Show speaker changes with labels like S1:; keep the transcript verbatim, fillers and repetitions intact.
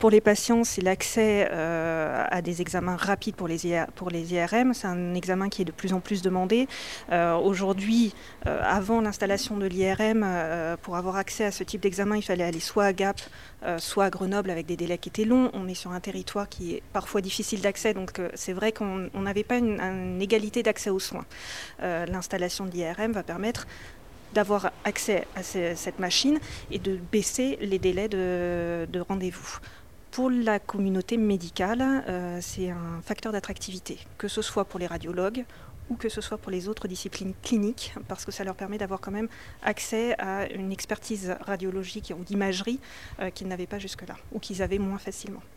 S1: pour les patients, c'est l'accès euh, à des examens rapides pour les, I R, pour les I R M. C'est un examen qui est de plus en plus demandé. Euh, aujourd'hui, euh, avant l'installation de l'I R M, euh, pour avoir accès à ce type d'examen, il fallait aller soit à Gap, euh, soit à Grenoble avec des délais qui étaient longs. On est sur un territoire qui est parfois difficile d'accès, donc euh, c'est vrai qu'on n'avait pas une, une égalité d'accès aux soins. Euh, l'installation de l'I R M va permettre d'avoir accès à ces, cette machine et de baisser les délais de, de rendez-vous. Pour la communauté médicale, euh, c'est un facteur d'attractivité, que ce soit pour les radiologues ou que ce soit pour les autres disciplines cliniques, parce que ça leur permet d'avoir quand même accès à une expertise radiologique ou d'imagerie euh, qu'ils n'avaient pas jusque-là, ou qu'ils avaient moins facilement.